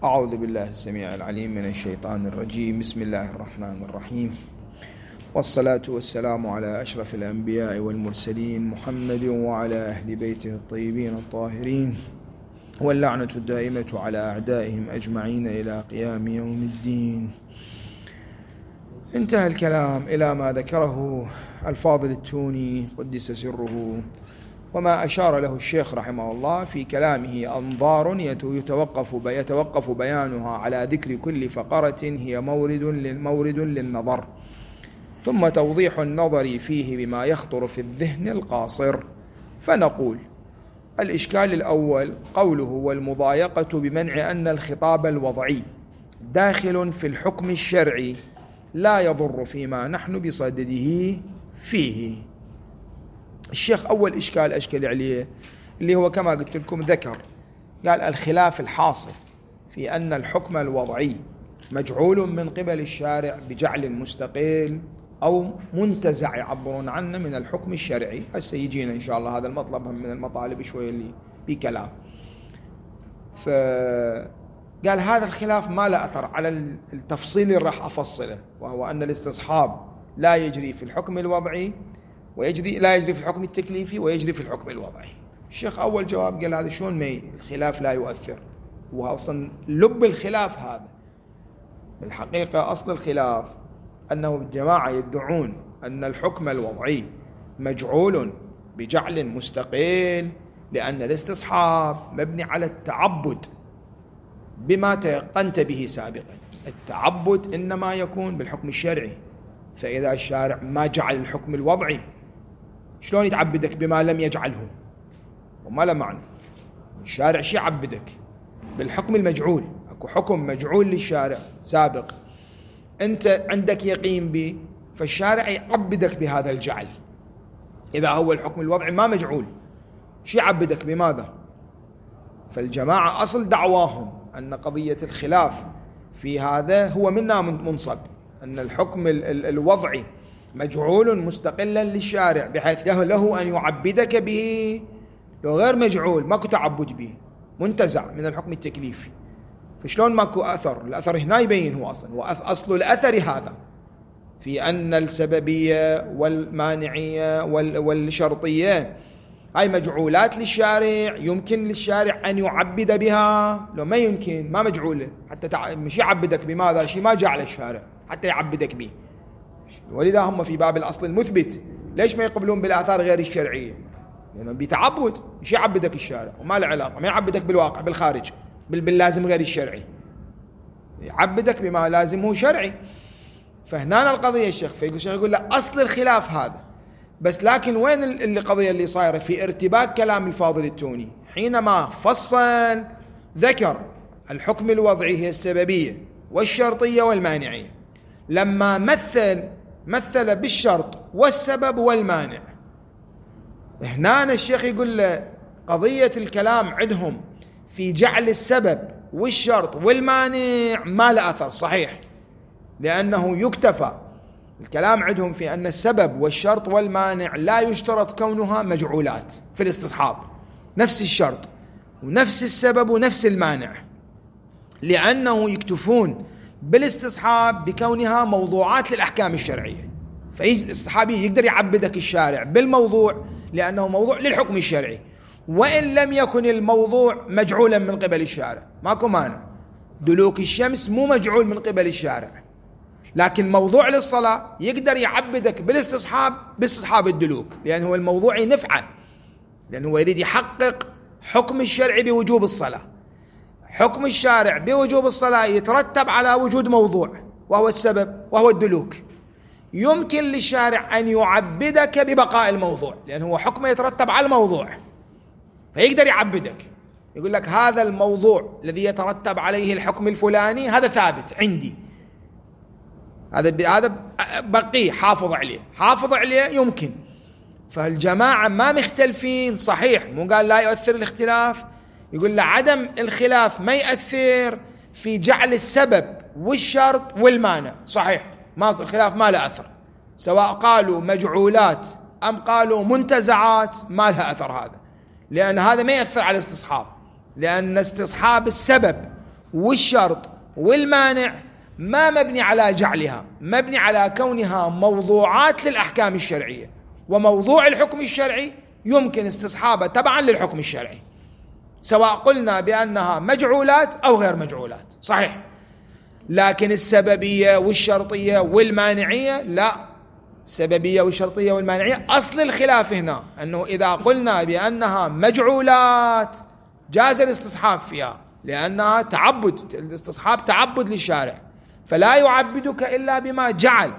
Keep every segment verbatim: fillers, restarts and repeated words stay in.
أعوذ بالله السميع العليم من الشيطان الرجيم. بسم الله الرحمن الرحيم، والصلاة والسلام على أشرف الأنبياء والمرسلين محمد وعلى أهل بيته الطيبين الطاهرين، واللعنة الدائمة على أعدائهم أجمعين إلى قيام يوم الدين. انتهى الكلام إلى ما ذكره الفاضل التوني قدس سره، وما أشار له الشيخ رحمه الله في كلامه أنظار يتوقف يتوقف بيانها على ذكر كل فقرة هي مورد مورد للنظر، ثم توضيح النظر فيه بما يخطر في الذهن القاصر. فنقول: الإشكال الأول قوله والمضايقة بمنع أن الخطاب الوضعي داخل في الحكم الشرعي لا يضر فيما نحن بصدده فيه. الشيخ أول إشكال أشكل عليه اللي هو كما قلت لكم ذكر، قال الخلاف الحاصل في أن الحكم الوضعي مجعول من قبل الشارع بجعل مستقل أو منتزع يعبرون عنه من الحكم الشرعي. هسه يجينا إن شاء الله هذا المطلب من المطالب شوية اللي بكلام. فقال هذا الخلاف ما له أثر على التفصيل اللي راح أفصله، وهو أن الاستصحاب لا يجري في الحكم الوضعي ويجري لا يجري في الحكم التكليفي ويجري في الحكم الوضعي. الشيخ أول جواب قال هذا شلون ما الخلاف لا يؤثر، وأصلا لب الخلاف هذا بالحقيقة أصل الخلاف أنه الجماعة يدعون أن الحكم الوضعي مجعول بجعل مستقل، لأن الاستصحاب مبني على التعبد بما تيقنت به سابقا. التعبد إنما يكون بالحكم الشرعي، فإذا الشارع ما جعل الحكم الوضعي شلون يتعبدك بما لم يجعله؟ وما له معنى. الشارع شي يعبدك بالحكم المجعول، اكو حكم مجعول للشارع سابق انت عندك يقين به، فالشارع يعبدك بهذا الجعل. اذا هو الحكم الوضعي ما مجعول شي يعبدك بماذا؟ فالجماعة اصل دعواهم ان قضية الخلاف في هذا هو منا منصب، أن الحكم الوضعي مجعول مستقلا للشارع بحيث له, له أن يعبدك به، لو غير مجعول ماكو تعبد به، منتزع من الحكم التكليفي. فشلون ماكو أثر؟ الأثر هنا يبين هو أصلا وأصل الأثر هذا في أن السببية والمانعية والشرطية هاي مجعولات للشارع، يمكن للشارع أن يعبد بها، لو ما يمكن ما مجعولة حتى تع... مش يعبدك بماذا؟ شيء ما جعل الشارع حتى يعبدك به. ولذا هم في باب الأصل المثبت ليش ما يقبلون بالآثار غير الشرعية؟ لأنه يعني بتعبد مش يعبدك الشارع وما له علاقة، ما يعبدك بالواقع بالخارج باللازم غير الشرعي، يعبدك بما لازمه شرعي. فهنا القضية الشيخ فيقول الشيخ يقول لا أصل الخلاف هذا بس، لكن وين القضية اللي صايرة في ارتباك كلام الفاضل التوني حينما فصل ذكر الحكم الوضعي هي السببية والشرطية والمانعية، لما مثل مثل بالشرط والسبب والمانع. هنا الشيخ يقول له قضية الكلام عندهم في جعل السبب والشرط والمانع ما له أثر صحيح، لأنه يكتفى الكلام عندهم في أن السبب والشرط والمانع لا يشترط كونها مجعولات في الاستصحاب، نفس الشرط ونفس السبب ونفس المانع، لأنه يكتفون بالاستصحاب بكونها موضوعات للأحكام الشرعية. فيجي الاستصحابي يقدر يعبدك الشارع بالموضوع لأنه موضوع للحكم الشرعي، وإن لم يكن الموضوع مجعولا من قبل الشارع ماكو مانع. دلوك الشمس مو مجعول من قبل الشارع، لكن موضوع للصلاة يقدر يعبدك بالاستصحاب باستصحاب الدلوك، لأنه هو الموضوع نفعه، لأنه هو يريد يحقق حكم الشرع بوجوب الصلاة. حكم الشارع بوجوب الصلاة يترتب على وجود موضوع وهو السبب وهو الدلوك. يمكن للشارع أن يعبدك ببقاء الموضوع، لأنه هو حكمه يترتب على الموضوع، فيقدر يعبدك يقول لك هذا الموضوع الذي يترتب عليه الحكم الفلاني هذا ثابت عندي، هذا هذا بقي حافظ عليه حافظ عليه يمكن. فالجماعة ما مختلفين صحيح، مو قال لا يؤثر الاختلاف، يقول له عدم الخلاف ما يؤثر في جعل السبب والشرط والمانع صحيح، ما الخلاف ما له أثر، سواء قالوا مجعولات أم قالوا منتزعات ما لها أثر هذا، لأن هذا ما يأثر على الاستصحاب، لأن استصحاب السبب والشرط والمانع ما مبني على جعلها، مبني على كونها موضوعات للأحكام الشرعية، وموضوع الحكم الشرعي يمكن استصحابه تبعا للحكم الشرعي، سواء قلنا بأنها مجعولات أو غير مجعولات، صحيح. لكن السببية والشرطية والمانعية لا، السببية والشرطية والمانعية أصل الخلاف هنا أنه إذا قلنا بأنها مجعولات جاز الاستصحاب فيها، لأنها تعبد، الاستصحاب تعبد للشارع، فلا يعبدك إلا بما جعل.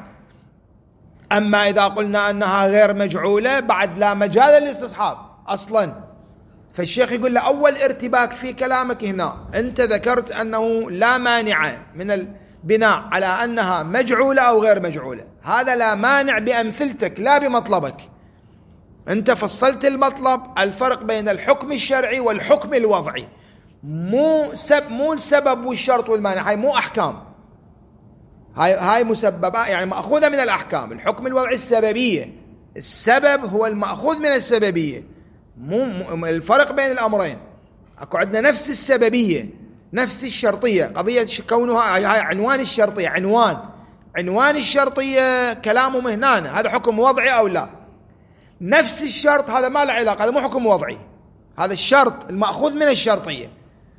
أما إذا قلنا أنها غير مجعولة بعد لا مجال للاستصحاب أصلا. فالشيخ يقول له أول ارتباك في كلامك هنا، أنت ذكرت أنه لا مانع من البناء على أنها مجعولة أو غير مجعولة، هذا لا مانع بأمثلتك لا بمطلبك. أنت فصلت المطلب، الفرق بين الحكم الشرعي والحكم الوضعي، مو سب مو السبب والشرط والمانع، هاي مو أحكام، هاي هاي مسببات يعني مأخوذة من الأحكام. الحكم الوضعي السببية، السبب هو المأخوذ من السببية، مو الفرق بين الأمرين. أكو عندنا نفس السببية نفس الشرطية، قضية كونها هاي عنوان الشرطية، عنوان عنوان الشرطية كلامهم هنا، هذا حكم وضعي أو لا. نفس الشرط هذا ما له علاقة، هذا مو حكم وضعي، هذا الشرط المأخوذ من الشرطية.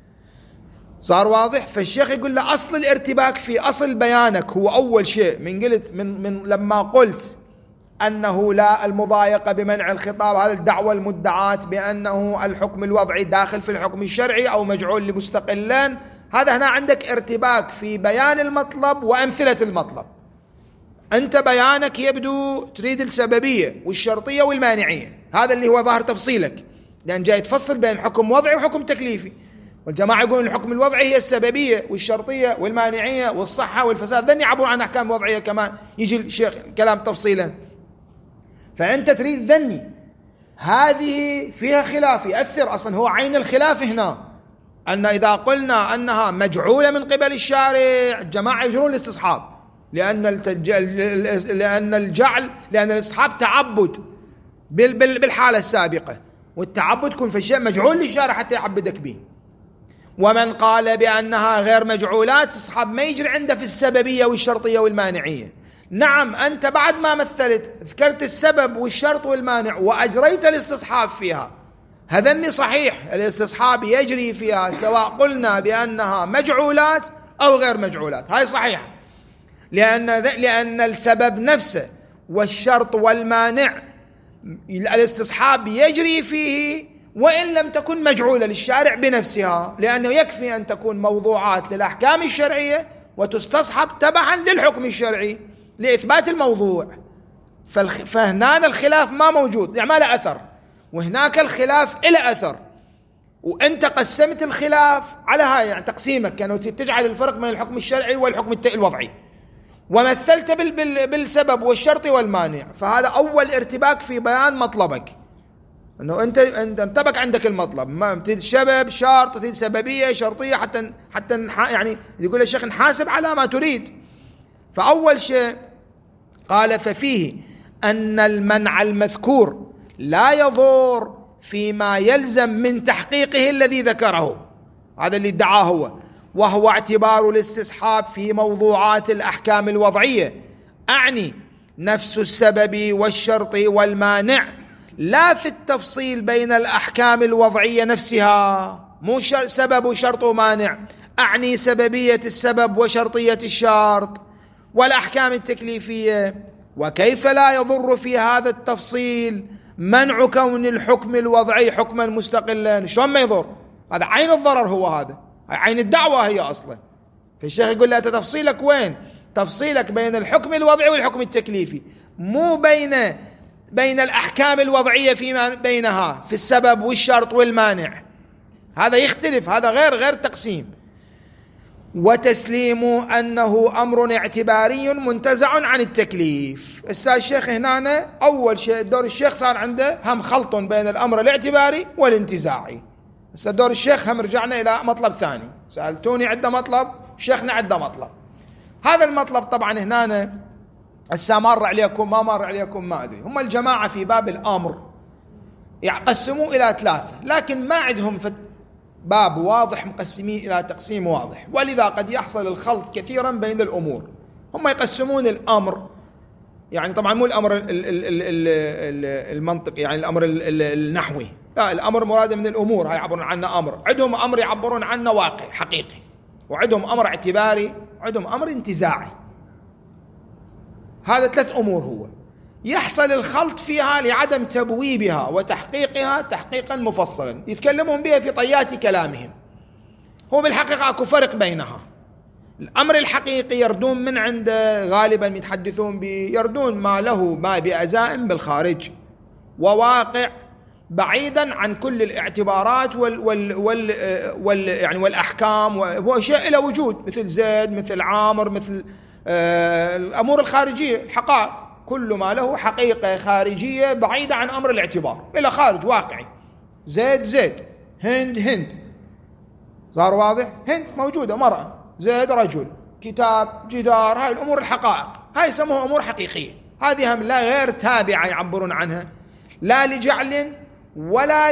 صار واضح؟ فالشيخ يقول له أصل الارتباك في أصل بيانك هو أول شيء من قلت من من لما قلت أنه لا المضايقة بمنع الخطاب، هذا الدعوة المدعاة بأنه الحكم الوضعي داخل في الحكم الشرعي أو مجعول لمستقلين، هذا هنا عندك ارتباك في بيان المطلب وأمثلة المطلب. أنت بيانك يبدو تريد السببية والشرطية والمانعية، هذا اللي هو ظاهر تفصيلك، لأن جاي تفصل بين حكم وضعي وحكم تكليفي. والجماعة يقولون الحكم الوضعي هي السببية والشرطية والمانعية والصحة والفساد، ذن يعبرون عن أحكام وضعية كمان، يجي الشيخ كلام تفصيلا. فأنت تريد ذني، هذه فيها خلاف يأثر، أصلا هو عين الخلاف هنا، أن إذا قلنا أنها مجعولة من قبل الشارع الجماعة يجرون الاستصحاب، لأن التج... لأن الجعل لأن الاستصحاب تعبد بالحالة السابقة، والتعبد يكون في الشيء مجعول للشارع حتى يعبدك به. ومن قال بأنها غير مجعولات الاستصحاب ما يجري عنده في السببية والشرطية والمانعية. نعم أنت بعد ما مثلت ذكرت السبب والشرط والمانع وأجريت الاستصحاب فيها، هذني صحيح، الاستصحاب يجري فيها سواء قلنا بأنها مجعولات أو غير مجعولات، هاي صحيحة، لأن لأن السبب نفسه والشرط والمانع الاستصحاب يجري فيه وإن لم تكن مجعولة للشارع بنفسها، لأنه يكفي أن تكون موضوعات للأحكام الشرعية وتستصحب تبعا للحكم الشرعي لإثبات الموضوع. فهنا الخلاف ما موجود، يعني ما له أثر، وهناك الخلاف إلى أثر. وأنت قسمت الخلاف على هاي، يعني تقسيمك كانوا تجعل الفرق بين الحكم الشرعي والحكم الوضعي، ومثلت بالسبب والشرط والمانع. فهذا أول ارتباك في بيان مطلبك، أنه أنت أنت انطبق عندك المطلب، ما تريد سبب شرط، تريد سببية شرطية، حتى حتى يعني يقول الشيخ نحاسب على ما تريد. فأول شيء قال ففيه أن المنع المذكور لا يضر فيما يلزم من تحقيقه الذي ذكره، هذا اللي ادعاه هو، وهو اعتبار الاستصحاب في موضوعات الأحكام الوضعية، أعني نفس السبب والشرط والمانع، لا في التفصيل بين الأحكام الوضعية نفسها، مو سبب وشرط ومانع، أعني سببية السبب وشرطية الشرط والأحكام التكليفية. وكيف لا يضر في هذا التفصيل منع كون الحكم الوضعي حكما مستقلا؟ شلون ما يضر؟ هذا عين الضرر، هو هذا عين الدعوة هي أصلا. فالشيخ يقول لا، تفصيلك وين؟ تفصيلك بين الحكم الوضعي والحكم التكليفي، مو بين بين الأحكام الوضعية فيما بينها في السبب والشرط والمانع، هذا يختلف، هذا غير غير تقسيم. وتسليم أنه أمر اعتباري منتزع عن التكليف. السا الشيخ هنا أول شيء دور الشيخ صار عنده هم خلط بين الأمر الاعتباري والانتزاعي. السا دور الشيخ هم رجعنا إلى مطلب ثاني، سألتوني عده مطلب، شيخنا عده مطلب. هذا المطلب طبعا هنا السا مر عليكم ما مر عليكم ما أدري، هم الجماعة في باب الأمر يقسموا إلى ثلاثة، لكن ما عندهم في باب واضح مقسمين إلى تقسيم واضح، ولذا قد يحصل الخلط كثيرا بين الأمور. هم يقسمون الأمر، يعني طبعا مو الأمر المنطقي، يعني الأمر النحوي، لا، الأمر مراد من الأمور، هاي يعبرون عنه أمر. عندهم أمر يعبرون عنه واقع حقيقي، وعندهم أمر اعتباري، وعندهم أمر انتزاعي. هذا ثلاث أمور هو يحصل الخلط فيها لعدم تبويبها وتحقيقها تحقيقا مفصلا يتكلمون بها في طيات كلامهم. هو بالحقيقة أكو فرق بينها. الأمر الحقيقي يردون من عنده غالبا يتحدثون به، يردون ما له ما بأزائم بالخارج وواقع بعيدا عن كل الاعتبارات وال وال وال, وال يعني والأحكام، وهو شيء له وجود مثل زيد، مثل عامر، مثل آه الأمور الخارجية، الحقائق، كل ما له حقيقة خارجية بعيدة عن أمر الاعتبار إلى خارج واقعي. زيد زيد، هند هند، صار واضح؟ هند موجودة مرأة، زيد رجل، كتاب، جدار، هاي الأمور الحقائق، هاي يسموها أمور حقيقية. هذه هم لا غير تابعة يعبرون عنها، لا لجعل ولا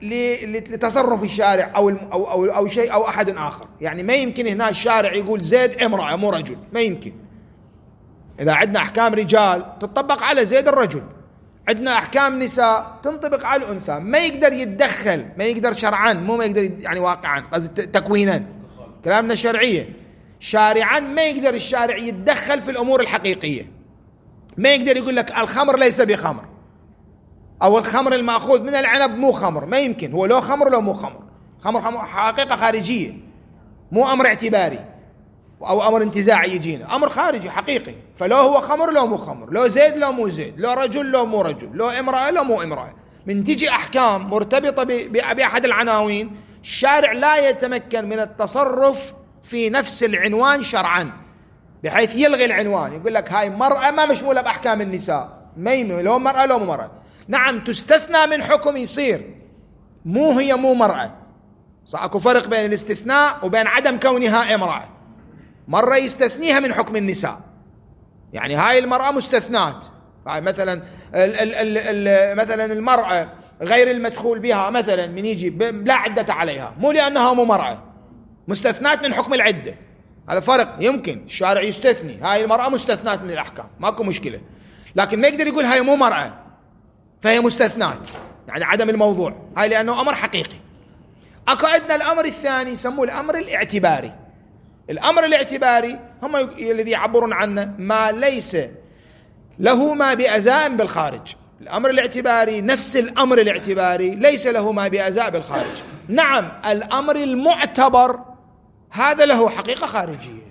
لتصرف الشارع أو, أو, أو, أو شيء أو أحد آخر. يعني ما يمكن هنا الشارع يقول زيد امرأة مو رجل، ما يمكن. إذا عندنا أحكام رجال تطبق على زيد الرجل، عندنا أحكام نساء تنطبق على الأنثى. ما يقدر يتدخل، ما يقدر شرعا، مو ما يقدر يعني واقعا، قصدي تكوينا، كلامنا شرعية. شارعا ما يقدر الشارع يتدخل في الأمور الحقيقية. ما يقدر يقول لك الخمر ليس بخمر، أو الخمر المأخوذ من العنب مو خمر، ما يمكن. هو لو خمر لو مو خمر، خمر, خمر حقيقة خارجية، مو أمر اعتباري أو أمر انتزاعي يجينا، أمر خارجي حقيقي. فلو هو خمر لو مو خمر، لو زيد لو مو زيد، لو رجل لو مو رجل، لو امرأة لو مو امرأة. من تجي أحكام مرتبطة بأحد العناوين، الشارع لا يتمكن من التصرف في نفس العنوان شرعا، بحيث يلغي العنوان، يقول لك هاي مرأة ما مشمولة بأحكام النساء، ما يمكن، لو مرأة لو مو مرأة. نعم تستثنى من حكم يصير، مو هي مو مرأة. صح، اكو فرق بين الاستثناء وبين عدم كونها امرأة. مرة يستثنيها من حكم النساء، يعني هاي المرأة مستثنات. مثلا ال ال ال ال مثلا المرأة غير المدخول بها مثلا من يجي لا عدة عليها، مو لأنها مو مرأة، مستثنات من حكم العدة. هذا فرق. يمكن الشارع يستثني هاي المرأة مستثنات من الأحكام، ماكو مشكلة، لكن ما يقدر يقول هاي مو مرأة فهي مستثنات، يعني عدم الموضوع، هاي لأنه أمر حقيقي. أكو عندنا الأمر الثاني يسموه الأمر الاعتباري. الأمر الاعتباري هم الذي يعبرون عنه ما ليس له ما بأزائم بالخارج. الأمر الاعتباري نفس الأمر الاعتباري ليس له ما بأزائم بالخارج. نعم الأمر المعتبر هذا له حقيقة خارجية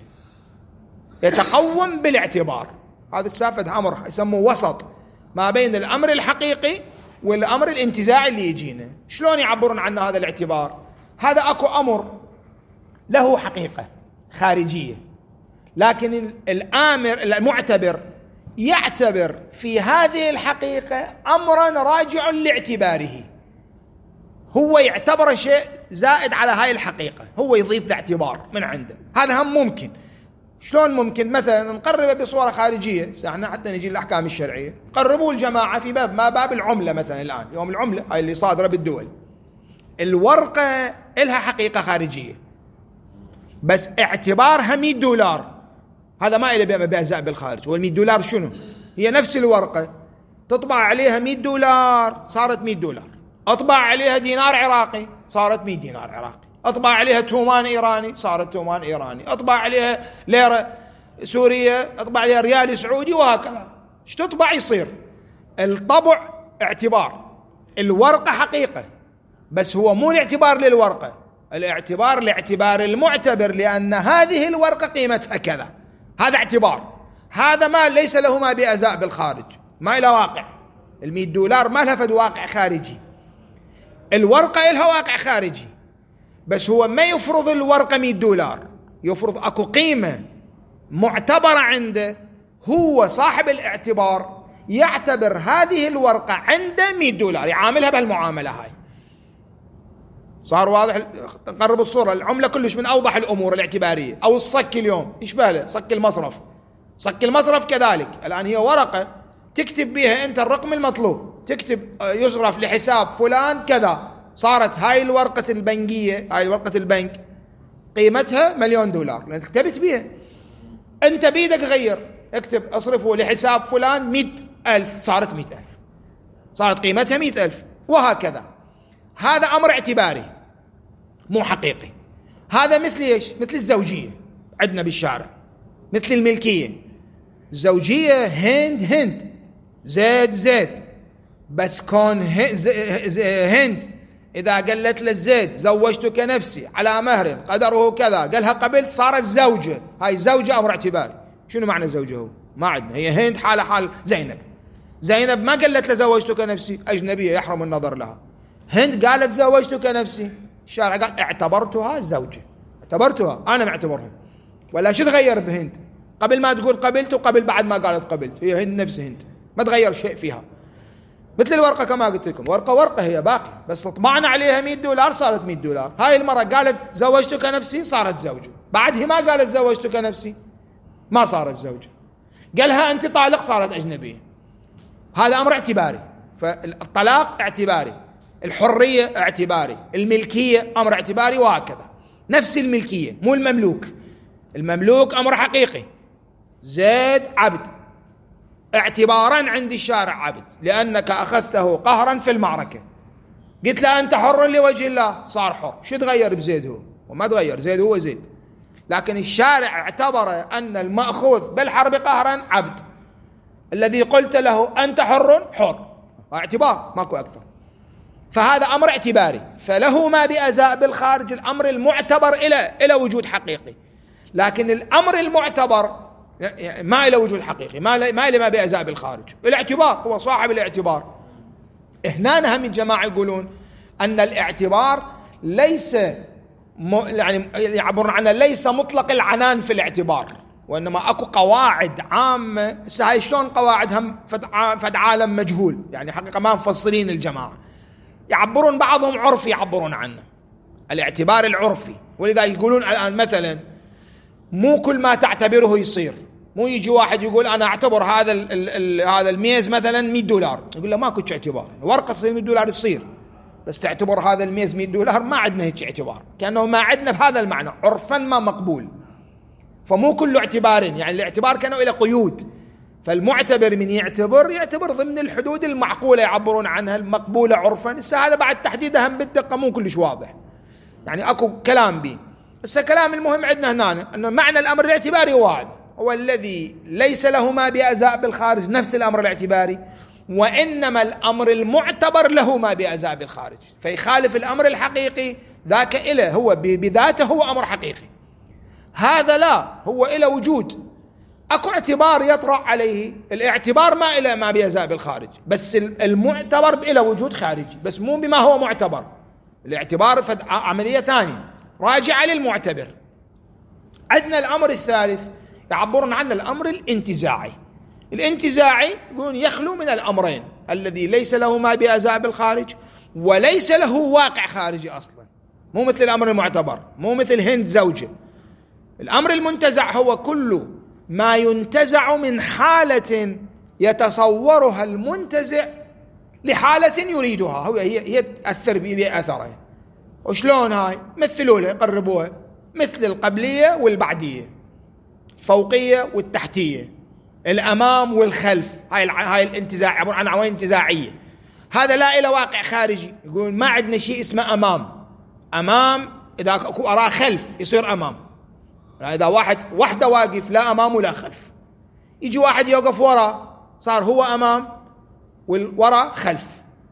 يتقوم بالاعتبار. هذا السافد أمر يسموه وسط ما بين الأمر الحقيقي والأمر الانتزاعي اللي يجينا. شلون يعبرون عنه هذا الاعتبار؟ هذا أكو أمر له حقيقة خارجية، لكن الآمر المعتبر يعتبر في هذه الحقيقة أمرا راجع لاعتباره، هو يعتبر شيء زائد على هاي الحقيقة، هو يضيف ذا اعتبار من عنده. هذا هم ممكن. شلون ممكن؟ مثلا نقربه بصورة خارجية، احنا حتى نجي الأحكام الشرعية قربوا الجماعة في باب ما باب العملة. مثلا الآن يوم العملة هاي اللي صادرة بالدول، الورقة إلها حقيقة خارجية بس اعتبارها مئة دولار، هذا ما إله بأزاء بالخارج. والمئة دولار شنو؟ هي نفس الورقة تطبع عليها مئة دولار صارت مئة دولار، أطبع عليها دينار عراقي صارت مئة دينار عراقي، أطبع عليها تومان إيراني صارت تومان إيراني، أطبع عليها ليرة سورية، أطبع عليها ريال سعودي، وهكذا. ايش تطبع يصير؟ الطبع اعتبار، الورقة حقيقة، بس هو مو الاعتبار للورقة، الاعتبار لاعتبار المعتبر، لأن هذه الورقة قيمتها كذا، هذا اعتبار. هذا ما ليس له ما بأزاء بالخارج، ما إلى واقع. المئة دولار ما لها فد واقع خارجي، الورقة إلها واقع خارجي، بس هو ما يفرض الورقة مئة دولار، يفرض أكو قيمة معتبرة عنده، هو صاحب الاعتبار يعتبر هذه الورقة عنده مئة دولار، يعاملها بهالمعاملة هاي. صار واضح؟ نقرب الصورة. العملة كلش من أوضح الأمور الاعتبارية. أو الصك اليوم إيش باله؟ صك المصرف، صك المصرف كذلك. الآن هي ورقة تكتب بها أنت الرقم المطلوب، تكتب يصرف لحساب فلان كذا، صارت هاي الورقة البنكية، هاي ورقة البنك قيمتها مليون دولار لأنك تبي تبيها، أنت بيدك غير، اكتب اصرفه لحساب فلان مئة ألف، صارت مئة ألف، صارت قيمتها مئة ألف، وهكذا. هذا أمر اعتباري مو حقيقي. هذا مثل إيش؟ مثل الزوجية عندنا بالشارع، مثل الملكية. الزوجية هند هند، زيد زيد، بس كون هند إذا قالت للزيد زوجتك نفسي على مهر قدره كذا، قالها قبلت، صارت زوجة. هاي الزوجة أمر اعتباري. شنو معنى زوجة؟ هو ما عندنا، هي هند حالة حال زينب. زينب ما قالت له زوجتك نفسي، أجنبية يحرم النظر لها. هند قالت زوجتك نفسي، الشارع قال اعتبرتها زوجة، اعتبرتها، أنا معتبرها. ولا شو تغير بهند؟ قبل ما تقول قبلت وقبل بعد ما قالت قبلت، هي هند نفس هند، ما تغير شيء فيها. مثل الورقة كما قلت لكم، ورقة ورقة هي باقي، بس طبعنا عليها مئة دولار صارت مئة دولار. هاي المرة قالت زوجتك نفسي صارت زوجة، بعدها ما قالت زوجتك نفسي ما صارت زوجة، قالها أنت طالق صارت أجنبية. هذا أمر اعتباري. فالطلاق اعتباري، الحرية اعتباري، الملكية أمر اعتباري، وهكذا. نفس الملكية، مو المملوك. المملوك أمر حقيقي، زيد عبد اعتبارا عند الشارع عبد، لأنك أخذته قهرا في المعركة، قلت له أنت حر لوجه الله، صار حر. شو تغير بزيد؟ هو وما تغير، زيد هو زيد. لكن الشارع اعتبر أن المأخوذ بالحرب قهرا عبد، الذي قلت له أنت حر حر، اعتبار ماكو أكثر. فهذا أمر اعتباري، فله ما بأزاء بالخارج، الأمر المعتبر إلى إلى وجود حقيقي. لكن الأمر المعتبر ما إلى وجود حقيقي، ما ما إلى ما بأزاء بالخارج، الاعتبار هو صاحب الاعتبار. هنا هم الجماعة يقولون أن الاعتبار ليس م... يعني يعبرون عنه ليس مطلق العنان في الاعتبار، وإنما أكو قواعد عامة. هاي شلون قواعد؟ هم فد عالم مجهول، يعني حقيقة ما مفصلين الجماعة، يعبرون بعضهم عرفي يعبرون عنه، الاعتبار العرفي. ولذا يقولون الآن مثلا مو كل ما تعتبره يصير. مو يجي واحد يقول أنا أعتبر هذا ال ال ال هذا الميز مثلا مئة دولار، يقول له ما كنت اعتبار، ورقة تصير مئة دولار تصير، بس تعتبر هذا الميز مئة دولار ما عندنا هيك اعتبار، كأنه ما عندنا بهذا المعنى، عرفا ما مقبول. فمو كل اعتبار، يعني الاعتبار كانوا إلى قيود. فالمعتبر من يعتبر يعتبر ضمن الحدود المعقولة يعبرون عنها، المقبولة عرفا. هسه هذا بعد تحديدها هم بالدقة مو كلش واضح، يعني أكو كلام به. هسه كلام المهم عندنا هنا أنه معنى الأمر الاعتباري هو هذا، هو الذي ليس له ما بأزاء بالخارج، نفس الأمر الاعتباري، وإنما الأمر المعتبر له ما بأزاء بالخارج، فيخالف الأمر الحقيقي ذاك إله، هو بذاته هو أمر حقيقي. هذا لا، هو إلى وجود، أكو اعتبار يطرأ عليه. الاعتبار ما إلى ما بأزاء بالخارج، بس المعتبر إلى وجود خارجي، بس مو بما هو معتبر. الاعتبار فد عملية ثانية راجعة للمعتبر. عندنا الأمر الثالث يعبرون عنه الأمر الانتزاعي. الانتزاعي يقولون يخلو من الأمرين، الذي ليس له ما بأزاء بالخارج وليس له واقع خارجي أصلا، مو مثل الأمر المعتبر، مو مثل هند زوجة. الأمر المنتزع هو كل ما ينتزع من حالة يتصورها المنتزع لحالة يريدها، هو هي هي تأثر بأثرها. وشلون هاي؟ مثلوا له، قربوها، مثل القبلية والبعدية، الفوقية والتحتية، الأمام والخلف. هاي هاي الانتزاع عبارة عن عوامل انتزاعية. هذا لا إلى واقع خارجي. يقول ما عندنا شيء اسمه أمام. أمام إذا أكو أراه خلف يصير أمام. إذا واحد وحده واقف لا أمام ولا خلف، يجي واحد يوقف وراء صار هو أمام والوراء خلف،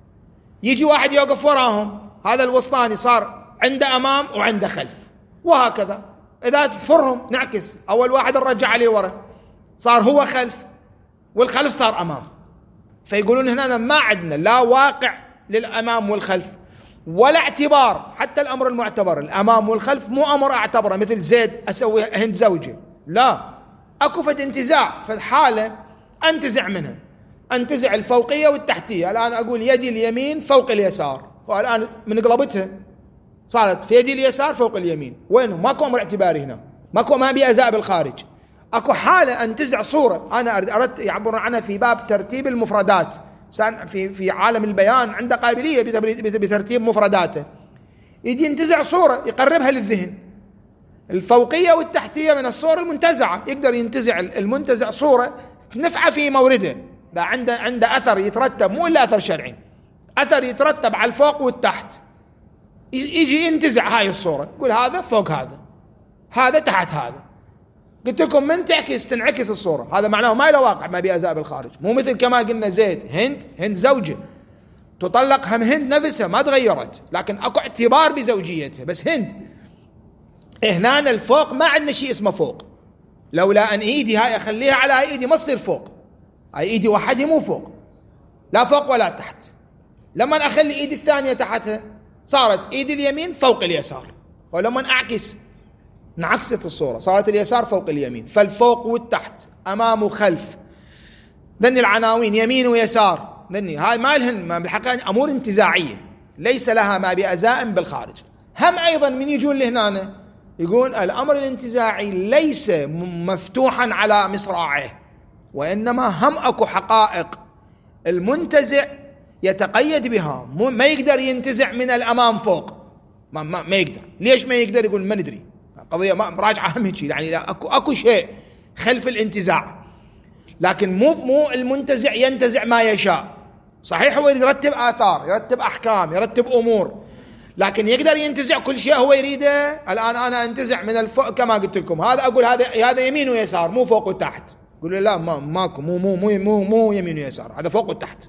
يجي واحد يوقف وراهم هذا الوسطاني صار عنده أمام وعنده خلف، وهكذا. إذا تفرهم نعكس، أول واحد نرجع عليه وراء صار هو خلف والخلف صار أمام. فيقولون هنا ما عندنا لا واقع للأمام والخلف ولا اعتبار. حتى الأمر المعتبر الأمام والخلف مو أمر أعتبره، مثل زيد أسوي هند زوجة، لا، أكو فد انتزاع، فالحالة أنتزع منها، أنتزع الفوقية والتحتية. الآن أقول يدي اليمين فوق اليسار، والآن من قلبتها صارت في يدي اليسار فوق اليمين. وينه؟ ماكو أمر اعتباري هنا، ماكو ما بأزاء بالخارج. أكو حالة أنتزع صورة، أنا أردت يعبرون عنها في باب ترتيب المفردات في في عالم البيان عنده قابلية بترتيب مفرداته، يجي ينتزع صورة يقربها للذهن، الفوقية والتحتية من الصور المنتزعة، يقدر ينتزع المنتزع صورة نفعة في مورده، ده عنده عنده أثر يترتب، مو إلا أثر شرعي، أثر يترتب على الفوق والتحت، يجي ينتزع هاي الصورة، يقول هذا فوق هذا، هذا تحت هذا. قلت لكم من تعكس تنعكس الصورة، هذا معناه ما له واقع ما بأزاء بالخارج، مو مثل كما قلنا زيد هند، هند زوجة تطلق، هم هند نفسها ما تغيرت، لكن اكو اعتبار بزوجيتها، بس هند هنا الفوق ما عندنا شيء اسمه فوق، لولا ان ايدي هاي اخليها على هاي ايدي ما تصير فوق، هاي ايدي وحدي مو فوق، لا فوق ولا تحت، لما اخلي ايدي الثانية تحتها صارت ايدي اليمين فوق اليسار، ولما اعكس انعكست الصورة صارت اليسار فوق اليمين، فالفوق والتحت امام وخلف، ذني العناوين يمين ويسار، ذني هاي ما لهن بالحقيقة امور انتزاعية ليس لها ما بأزاء بالخارج. هم ايضا من يجون لهنا يقول الامر الانتزاعي ليس مفتوحا على مصراعيه، وانما هم اكو حقائق المنتزع يتقيد بها، ما يقدر ينتزع من الامام فوق، ما, ما, ما يقدر. ليش ما يقدر؟ يقول ما ندري، قضيه مراجعه اهم شيء، يعني اكو اكو شيء خلف الانتزاع، لكن مو مو المنتزع ينتزع ما يشاء، صحيح هو يرتب آثار، يرتب أحكام، يرتب أمور، لكن يقدر ينتزع كل شيء هو يريده. الآن أنا أنتزع من الفوق كما قلت لكم، هذا أقول هذا هذا يمين ويسار مو فوق وتحت، يقول لا ما ماكو مو مو مو مو, مو يمين ويسار، هذا فوق وتحت.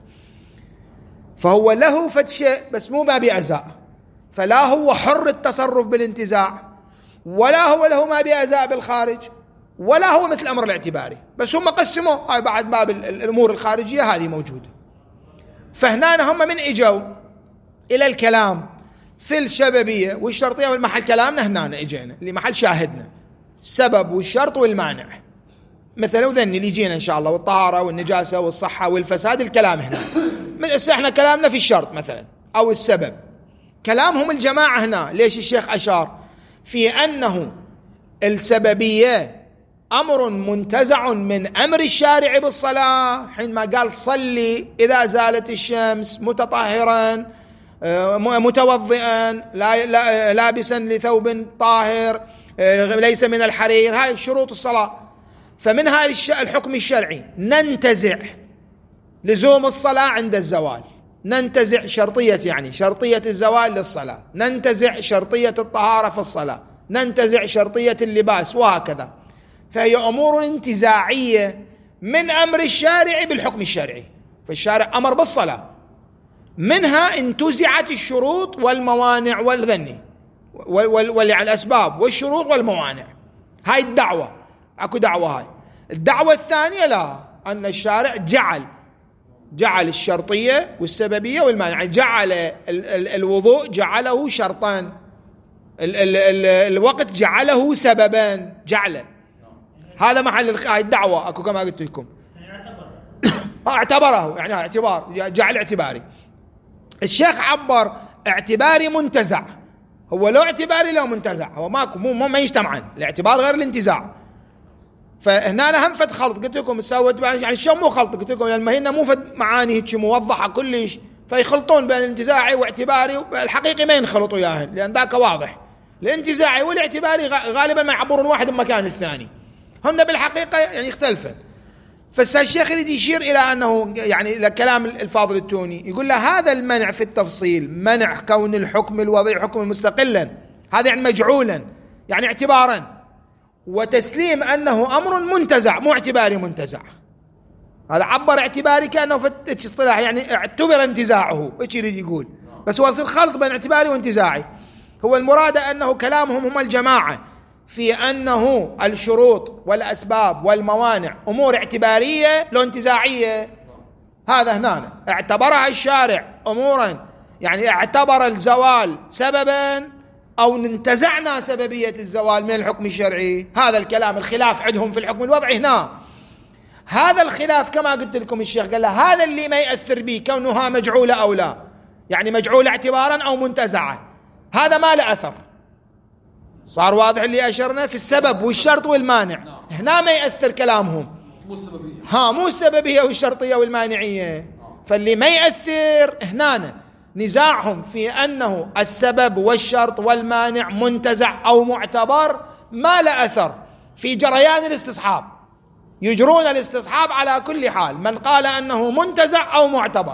فهو له فد شيء بس مو ما بأزاء، فلا هو حر التصرف بالانتزاع، ولا هو له ما بأزاء بالخارج، ولا هو مثل الأمر الاعتباري، بس هم قسموا هاي بعد باب الأمور الخارجية هذه موجودة. فهنا هم من اجوا الى الكلام في السببيه والشرطيه والمحل كلامنا هنا اجينا لمحل شاهدنا السبب والشرط والمانع، مثلا وذني اللي يجينا ان شاء الله، والطهاره والنجاسه والصحه والفساد، الكلام هنا من احنا كلامنا في الشرط مثلا او السبب، كلامهم الجماعه هنا. ليش الشيخ اشار في انه السببيه أمر منتزع من أمر الشارع بالصلاة، حينما قال صلي إذا زالت الشمس متطهرا متوضئا لابسا لثوب طاهر ليس من الحرير، هاي شروط الصلاة. فمن هذا الحكم الشرعي ننتزع لزوم الصلاة عند الزوال، ننتزع شرطية يعني شرطية الزوال للصلاة، ننتزع شرطية الطهارة في الصلاة، ننتزع شرطية اللباس، وهكذا. فهي أمور انتزاعية من أمر الشارع بالحكم الشرعي، فالشارع أمر بالصلاة، منها انتزعت الشروط والموانع والذني والأسباب والشروط والموانع. هاي الدعوة، أكو دعوة. هاي الدعوة الثانية لا، أن الشارع جعل جعل الشرطية والسببية والمانع، جعل ال ال الوضوء جعله شرطان، ال ال ال الوقت جعله سببان، جعله. هذا محل الدعوة، أكو كما قلت لكم اعتبره يعني اعتبار، جعل اعتباري. الشيخ عبر اعتباري منتزع، هو لو اعتباري لو منتزع، هو ماكو مو ما يجتمعان، الاعتبار غير الانتزاع. فهنا أنا هم فد خلط، قلت لكم سويت يعني شو مو خلط، قلت لكم لما هنا مو فد معاني هيك موضحة كلش، فيخلطون بين الانتزاعي واعتباري، الحقيقي ما ينخلطوا ياهن، لأن ذاك واضح. الانتزاعي والاعتباري غالبا ما يعبرون واحد مكان الثاني، هم بالحقيقة يعني يختلفن. فالشيخ يريد يشير إلى أنه يعني لكلام الفاضل التوني، يقول له هذا المنع في التفصيل، منع كون الحكم الوضعي حكم مستقلا، هذا يعني مجعولا يعني اعتبارا، وتسليم أنه أمر منتزع مو اعتباري منتزع. هذا عبر اعتباري كأنه في اصطلاح يعني اعتبر انتزاعه، ايش يريد يقول، بس هو يصير خلط بين اعتباري وانتزاعي. هو المراد أنه كلامهم هم الجماعة في أنه الشروط والأسباب والموانع أمور اعتبارية لو انتزاعية. هذا هنا اعتبرها الشارع أمورا، يعني اعتبر الزوال سببا أو انتزعنا سببية الزوال من الحكم الشرعي. هذا الكلام الخلاف عندهم في الحكم الوضعي هنا. هذا الخلاف كما قلت لكم الشيخ قال له هذا اللي ما يأثر به كونها مجعولة أو لا، يعني مجعولة اعتبارا أو منتزعة، هذا ما له أثر. صار واضح اللي أشرنا في السبب والشرط والمانع. هنا ما يأثر كلامهم، مو السببية، ها مو السببية والشرطية والمانعية. فاللي ما يأثر هنا نزاعهم في أنه السبب والشرط والمانع منتزع أو معتبر ما له أثر في جريان الاستصحاب، يجرون الاستصحاب على كل حال، من قال أنه منتزع أو معتبر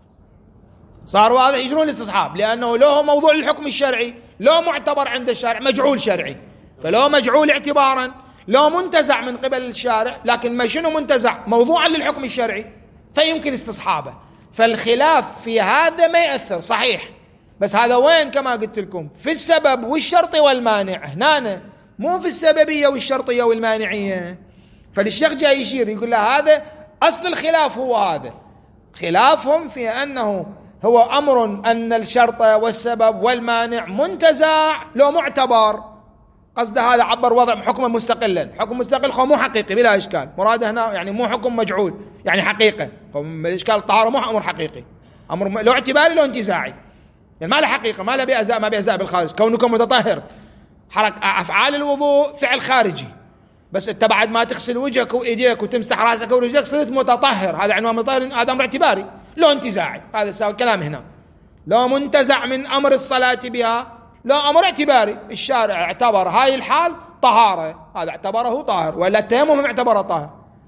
صار واضح يجرون الاستصحاب، لأنه له موضوع الحكم الشرعي، له معتبر عند الشارع مجعول شرعي، فلو مجعول اعتبارا، لو منتزع من قبل الشارع، لكن ما شنو منتزع موضوعا للحكم الشرعي فيمكن استصحابه. فالخلاف في هذا ما يأثر صحيح، بس هذا وين؟ كما قلت لكم في السبب والشرط والمانع، هنا مو في السببية والشرطية والمانعية. فالشيخ جاي يشير يقول له هذا أصل الخلاف، هو هذا خلافهم في أنه هو أمر أن الشرط والسبب والمانع منتزع لو معتبر. قصد هذا عبر وضع حكما مستقلا، حكم مستقل هو مو حقيقي بلا إشكال، مراده هنا يعني مو حكم مجعول يعني حقيقة، الإشكال الطهارة مو أمر حقيقي، أمر لو اعتباري لو انتزاعي، يعني ما له حقيقة، ما له بأزاء، ما بأزاء بالخارج، كونكم متطهر حرك أفعال الوضوء فعل خارجي، بس أنت بعد ما تغسل وجهك وإيديك وتمسح رأسك ورجلك صرت متطهر، هذا عنوان متطهر، هذا أمر اعتباري لو انتزاعي، هذا سوى الكلام هنا. لو منتزع من أمر الصلاة بها لا أمر اعتباري، الشارع اعتبر هاي الحال طهارة، هذا اعتبره طاهر، ولا التيمم اعتبره طاهر،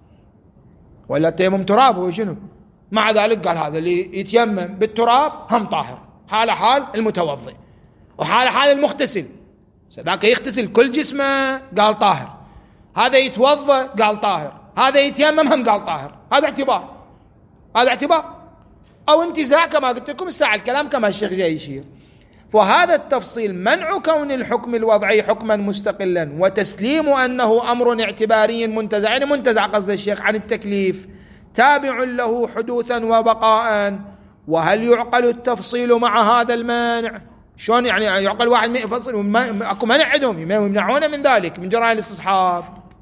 ولا التيمم تراب هو شنو، مع ذلك قال هذا اللي يتيمم بالتراب هم طاهر، حال حال المتوضئ وحال حال المغتسل، ذاك يغتسل كل جسمه قال طاهر، هذا يتوضأ قال طاهر، هذا يتيمم هم قال طاهر، هذا اعتبار، هذا اعتبار أو انتزاع كما قلت لكم الساعة الكلام كما الشيخ جاي يشير. وهذا التفصيل منع كون الحكم الوضعي حكما مستقلا وتسليم أنه أمر اعتباري منتزع، يعني منتزع قصد الشيخ عن التكليف، تابع له حدوثا وبقاء. وهل يعقل التفصيل مع هذا المانع؟ شلون يعني يعقل واحد يفصل اكو منع عندهم يمنعون من ذلك من جرائم الاستصحاب؟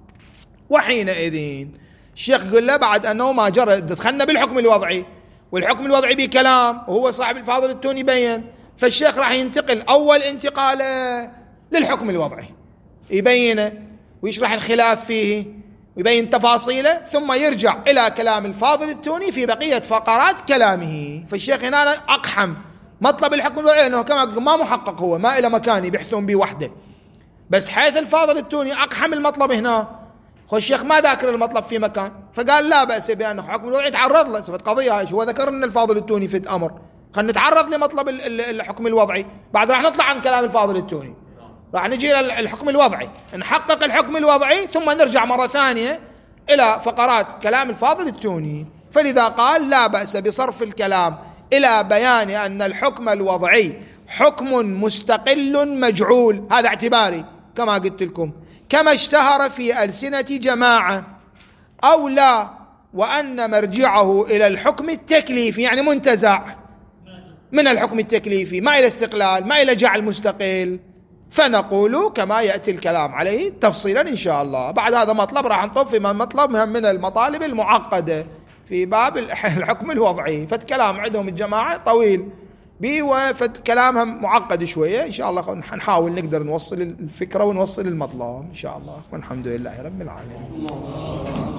وحينئذ الشيخ يقول له بعد أنه ما جرى دخلنا بالحكم الوضعي، والحكم الوضعي بكلام وهو صاحب الفاضل التوني يبين، فالشيخ راح ينتقل أول انتقاله للحكم الوضعي يبينه ويشرح الخلاف فيه ويبين تفاصيله، ثم يرجع إلى كلام الفاضل التوني في بقية فقرات كلامه. فالشيخ هنا أقحم مطلب الحكم الوضعي أنه كما ما محقق، هو ما إلى مكان يبحثون به وحده، بس حيث الفاضل التوني أقحم المطلب هنا، خو الشيخ ما ذاكر المطلب في مكان، فقال لا بأس بأنه حكم الوضعي يتعرض له، سبت قضية هاي هو ذكر أن الفاضل التوني في الأمر، خلينا نتعرض لمطلب الحكم الوضعي، بعد راح نطلع عن كلام الفاضل التوني، راح نجي إلى الحكم الوضعي، نحقق الحكم الوضعي ثم نرجع مرة ثانية إلى فقرات كلام الفاضل التوني. فلذا قال لا بأس بصرف الكلام إلى بيان أن الحكم الوضعي حكم مستقل مجعول، هذا اعتباري كما قلت لكم، كما اشتهر في ألسنة جماعة، أو لا، وأن مرجعه إلى الحكم التكليفي، يعني منتزع من الحكم التكليفي، ما إلى استقلال، ما إلى جعل مستقل. فنقول كما يأتي الكلام عليه تفصيلا إن شاء الله. بعد هذا مطلب راح نطب في مطلب من المطالب المعقدة في باب الحكم الوضعي، فالكلام عندهم الجماعة طويل بي، وكلامهم معقد شوية، إن شاء الله نحاول نقدر نوصل الفكرة ونوصل المطلب إن شاء الله، والحمد لله رب العالمين.